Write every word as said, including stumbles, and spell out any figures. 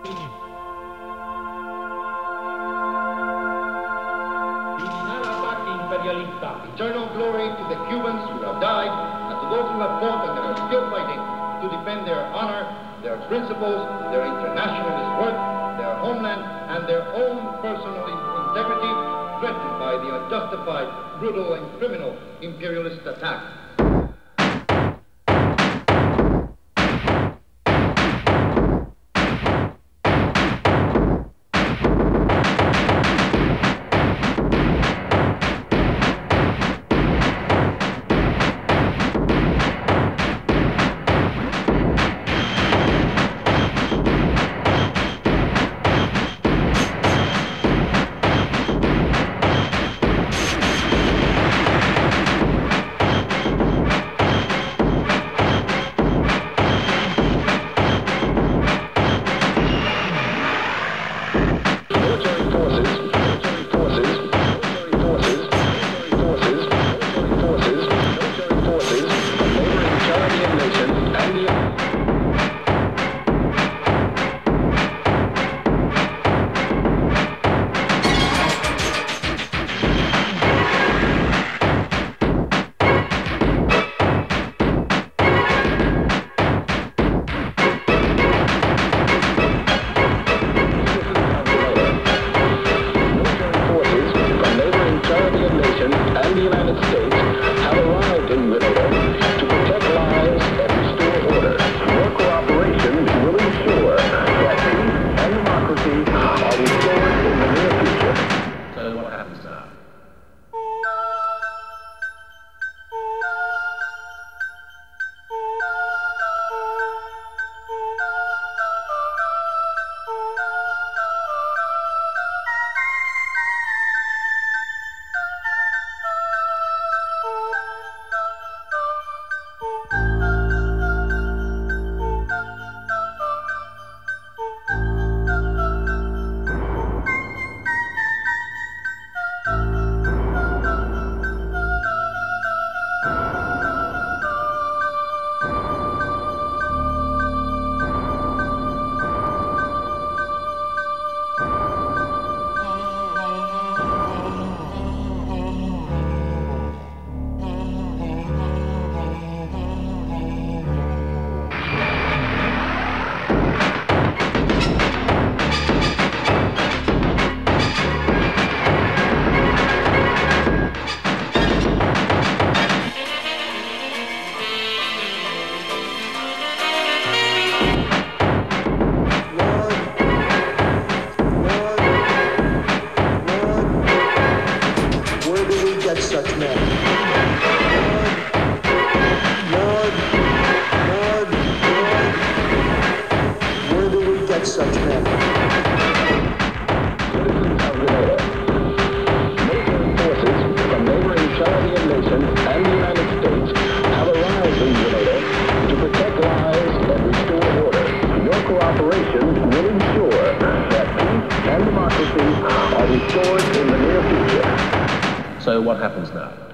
Eternal glory to the Cubans who have died and to those who have fought and that are still fighting to defend their honor, their principles, their internationalist work, their homeland, and their own personal integrity threatened by the unjustified, brutal, and criminal imperialist attack. So what happens now?